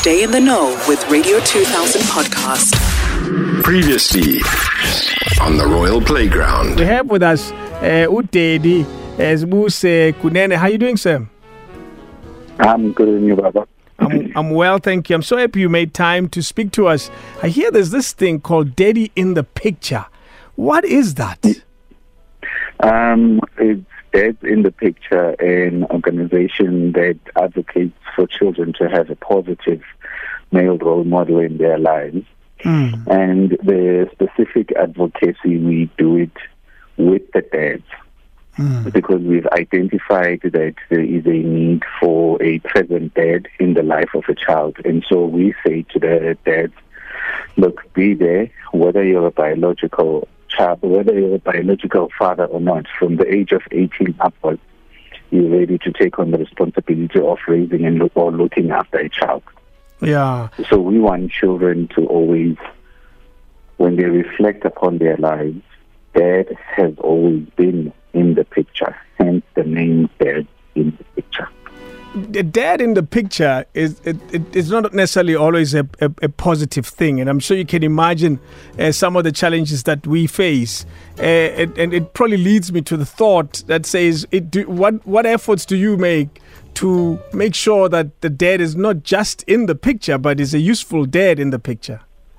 Stay in the know with Radio 2000 podcast. Previously on the Royal Playground. We have with us Udedi as Muse Kunene. How are you doing, sir? I'm good, and you, Baba? I'm well, thank you. I'm so happy you made time to speak to us. I hear there's this thing called Daddy in the Picture. What is that? It's Dad in the Picture, an organization that advocates for children to have a positive male role model in their lives. And the specific advocacy, we do it with the dads. Because we've identified that there is a need for a present dad in the life of a child. And so we say to the dads, look, be there, whether you're a biological child, whether you're a biological father or not, from the age of 18 upwards, you're ready to take on the responsibility of raising and looking after a child. Yeah. So we want children to always, when they reflect upon their lives, Dad has always been in the picture, hence the name Dad in the Picture. The dad in the picture is not necessarily always a positive thing, and I'm sure you can imagine some of the challenges that we face. And it probably leads me to the thought that says, what efforts do you make to make sure that the dad is not just in the picture, but is a useful dad in the picture?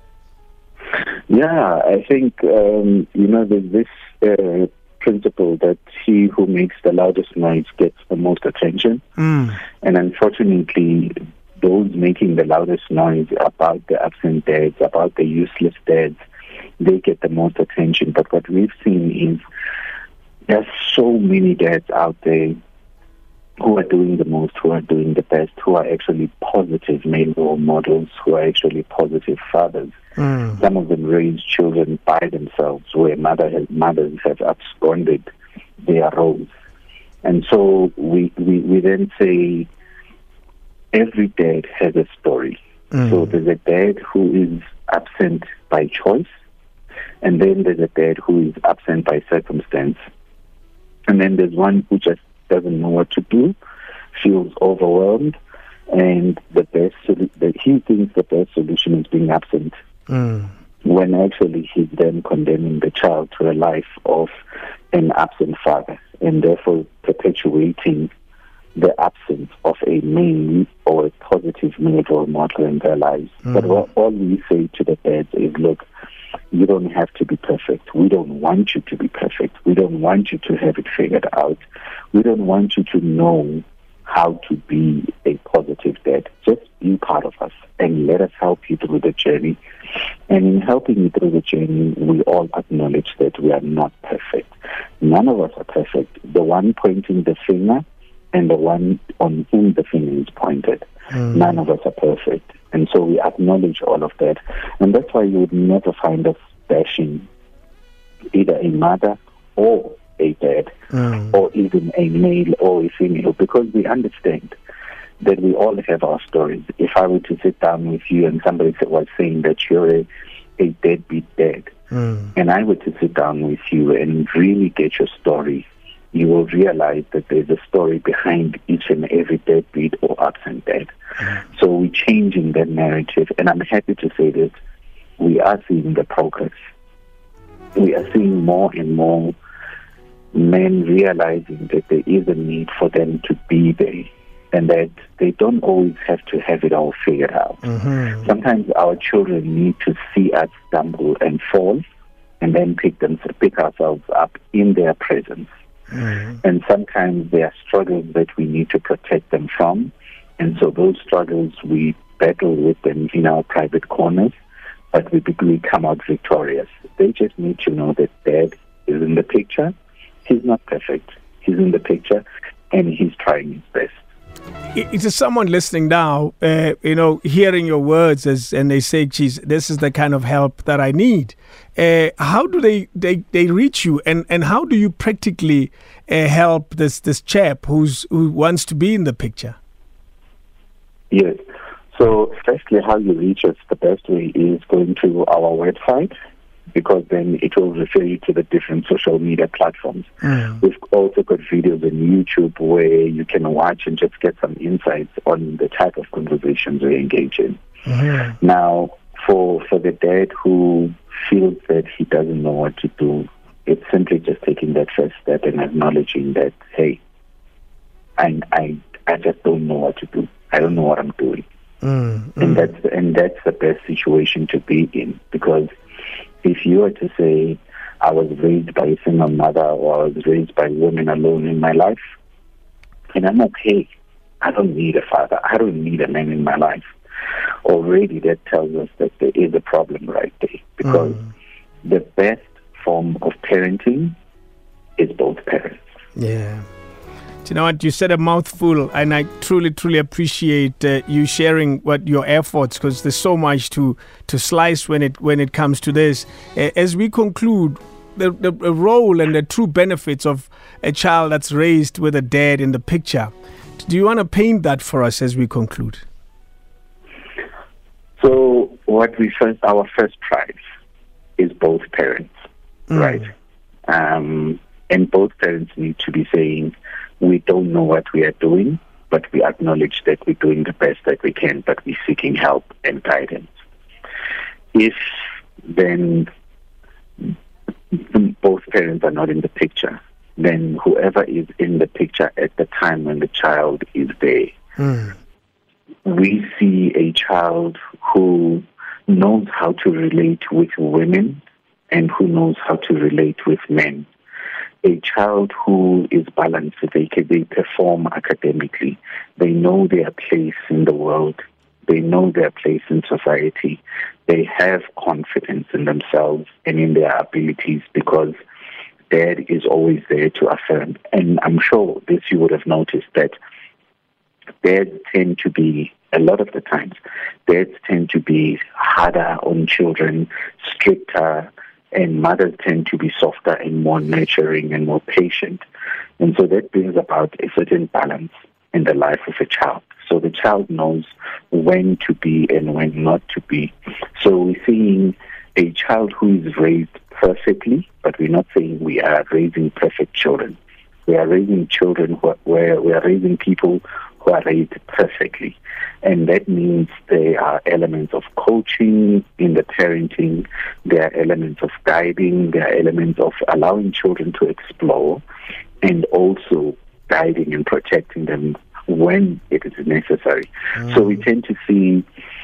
Yeah, I think, there's this principle that he who makes the loudest noise gets the most attention. And unfortunately, those making the loudest noise about the absent dads, about the useless dads, they get the most attention. But what we've seen is there's so many dads out there who are doing the most, who are doing the best, who are actually positive male role models, who are actually positive fathers. Some of them raise children by themselves, where mothers have absconded their roles. And so we then say every dad has a story. So there's a dad who is absent by choice, and then there's a dad who is absent by circumstance. And then there's one who just doesn't know what to do, feels overwhelmed, and he thinks the best solution is being absent. When actually he's then condemning the child to a life of an absent father, and therefore perpetuating the absence of a male or a positive male role model in their lives. But all we say to the dads is, look, you don't have to be perfect. We don't want you to be perfect. We don't want you to have it figured out. We don't want you to know how to be a positive dad. Just be part of us and let us help you through the journey. And in helping you through the journey, we all acknowledge that we are not perfect. None of us are perfect. The one pointing the finger and the one on whom the finger is pointed. None of us are perfect. And so we acknowledge all of that. And that's why you would never find us bashing either a mother or a dad, or even a male or a female, because we understand that we all have our stories. If I were to sit down with you and somebody was saying that you're a deadbeat dad, and I were to sit down with you and really get your story, you will realize that there's a story behind each and every deadbeat or absent dad. So we're changing that narrative, and I'm happy to say that we are seeing the progress. We are seeing more and more men realizing that there is a need for them to be there, and that they don't always have to have it all figured out. Sometimes our children need to see us stumble and fall, and then pick ourselves up in their presence. And sometimes there are struggles that we need to protect them from, and so those struggles we battle with them in our private corners, but we come out victorious. They just need to know that Dad is in the picture. He's not perfect. He's in the picture, and he's trying his best. It's someone listening now, hearing your words and they say, geez, this is the kind of help that I need. How do they reach you, and how do you practically help this chap who wants to be in the picture? Yes. So firstly, how you reach us, the best way is going to our website, because then it will refer you to the different social media platforms. We've also got videos on YouTube where you can watch and just get some insights on the type of conversations we engage in. Now, for the dad who feels that he doesn't know what to do, it's simply just taking that first step and acknowledging that, hey, I just don't know what to do. I don't know what I'm doing. And that's the best situation to be in, because if you were to say, I was raised by a single mother, or I was raised by women alone in my life, and I'm okay, I don't need a father, I don't need a man in my life, already that tells us that there is a problem right there, because the best form of parenting is both parents. Yeah. You know what, you said a mouthful, and I truly, truly appreciate you sharing what your efforts, because there's so much to slice when it comes to this. As we conclude, the role and the true benefits of a child that's raised with a dad in the picture, do you want to paint that for us as we conclude? So our first prize is both parents, right? And both parents need to be saying, we don't know what we are doing, but we acknowledge that we're doing the best that we can, but we're seeking help and guidance. If then both parents are not in the picture, then whoever is in the picture at the time when the child is there, we see a child who knows how to relate with women and who knows how to relate with men. A child who is balanced, they perform academically. They know their place in the world. They know their place in society. They have confidence in themselves and in their abilities, because dad is always there to affirm. And I'm sure this you would have noticed, that dads tend to be, a lot of the times, dads tend to be harder on children, stricter, and mothers tend to be softer and more nurturing and more patient. And so that brings about a certain balance in the life of a child. So the child knows when to be and when not to be. So we're seeing a child who is raised perfectly, but we're not saying we are raising perfect children. We are raising children where we are raising people who are raised perfectly. And that means there are elements of coaching in the parenting, there are elements of guiding, there are elements of allowing children to explore, and also guiding and protecting them when it is necessary. So we tend to see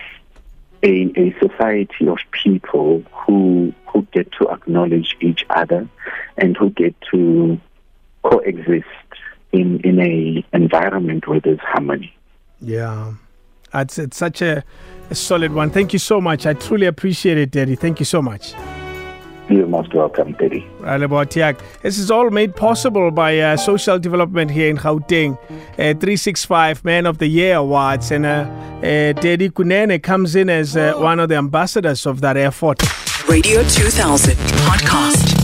a society of people who get to acknowledge each other and who get to coexist in a environment where there's harmony. Yeah, it's such a solid one. Thank you so much. I truly appreciate it, Daddy. Thank you so much. You're most welcome, Daddy. This is all made possible by social development here in Gauteng. 365 Man of the Year Awards, and Daddy Kunene comes in as one of the ambassadors of that effort. Radio 2000 podcast.